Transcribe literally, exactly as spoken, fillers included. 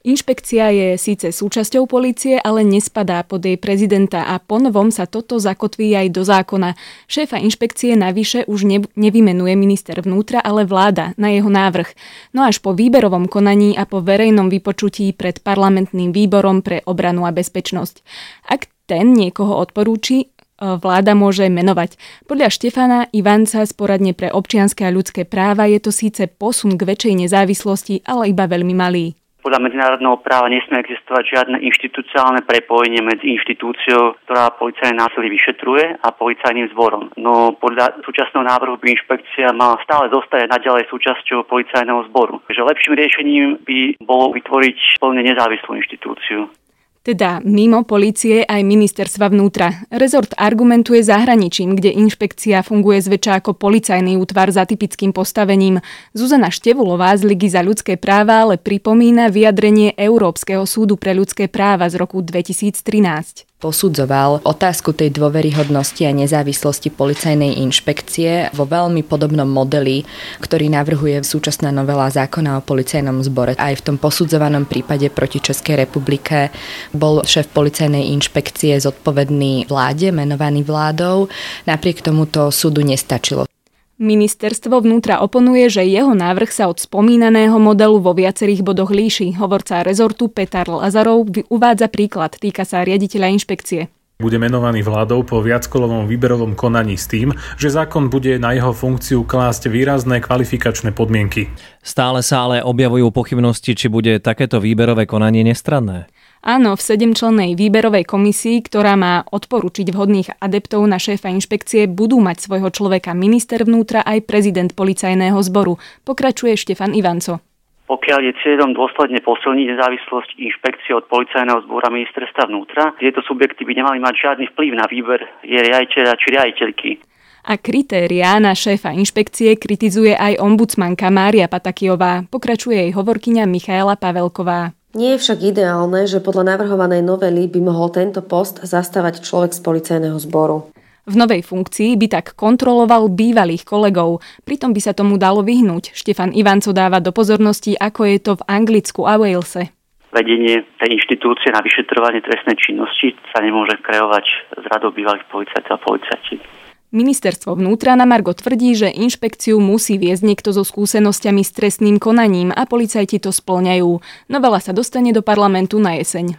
Inšpekcia je síce súčasťou polície, ale nespadá pod jej prezidenta a ponovom sa toto zakotví aj do zákona. Šéfa inšpekcie navyše už ne- nevymenuje minister vnútra, ale vláda na jeho návrh. No až po výberovom konaní a po verejnom vypočutí pred parlamentným výborom pre obranu a bezpečnosť. Ak ten niekoho odporúči, vláda môže menovať. Podľa Štefana Ivanca z poradne pre občianske a ľudské práva je to síce posun k väčšej nezávislosti, ale iba veľmi malý. Podľa medzinárodného práva nesmie existovať žiadne inštitucionálne prepojenie medzi inštitúciou, ktorá policajné násilie vyšetruje, a policajným zborom. No podľa súčasného návrhu by inšpekcia mala stále zostať naďalej súčasťou policajného zboru. Takže lepším riešením by bolo vytvoriť plne nezávislú inštitúciu. Teda mimo polície aj ministerstva vnútra. Rezort argumentuje zahraničím, kde inšpekcia funguje zväčša ako policajný útvar za typickým postavením. Zuzana Števulová z Ligy za ľudské práva ale pripomína vyjadrenie Európskeho súdu pre ľudské práva z roku dvetisíctrinásť. Posudzoval otázku tej dôveryhodnosti a nezávislosti policajnej inšpekcie vo veľmi podobnom modeli, ktorý navrhuje súčasná novela zákona o policajnom zbore. Aj v tom posudzovanom prípade proti Českej republike bol šéf policajnej inšpekcie zodpovedný vláde, menovaný vládou. Napriek tomu to súdu nestačilo. Ministerstvo vnútra oponuje, že jeho návrh sa od spomínaného modelu vo viacerých bodoch líši. Hovorca rezortu Petar Lazarov uvádza príklad, týka sa riaditeľa inšpekcie. Bude menovaný vládou po viackolovom výberovom konaní s tým, že zákon bude na jeho funkciu klásť výrazné kvalifikačné podmienky. Stále sa ale objavujú pochybnosti, či bude takéto výberové konanie nestranné. Áno, v sedemčlennej výberovej komisii, ktorá má odporučiť vhodných adeptov na šéfa inšpekcie, budú mať svojho človeka minister vnútra aj prezident policajného zboru, pokračuje Štefan Ivanco. Pokiaľ je cieľom dôsledne posilniť nezávislosť inšpekcie od policajného zbora ministerstva vnútra, tieto subjekty by nemali mať žiadny vplyv na výber jej riaditeľa či riaditeľky. A kritériá na šéfa inšpekcie kritizuje aj ombudsmanka Mária Patakijová, pokračuje jej hovorkyňa Michaela Pavelková. Nie je však ideálne, že podľa navrhovanej novely by mohol tento post zastávať človek z policajného zboru. V novej funkcii by tak kontroloval bývalých kolegov, pritom by sa tomu dalo vyhnúť. Štefan Ivanco dáva do pozornosti, ako je to v Anglicku a Walese. Vedenie tej inštitúcie na vyšetrovanie trestnej činnosti sa nemôže kreovať z radou bývalých policajtov a policajtiek. Ministerstvo vnútra na margo tvrdí, že inšpekciu musí viesť niekto so skúsenosťami s trestným konaním a policajti to spĺňajú. Novela sa dostane do parlamentu na jeseň.